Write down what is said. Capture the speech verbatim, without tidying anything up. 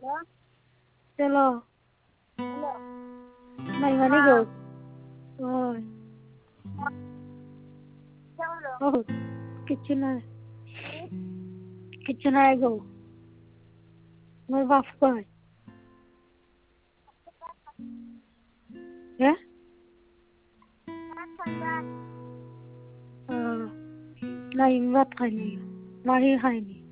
Hello. Mày mà đi gục. Rồi. Oh, kitchen này. Kitchen này gục. Mới vào phơi. Yeah? Ờ. Này vắt hay này. Mà đi hay này.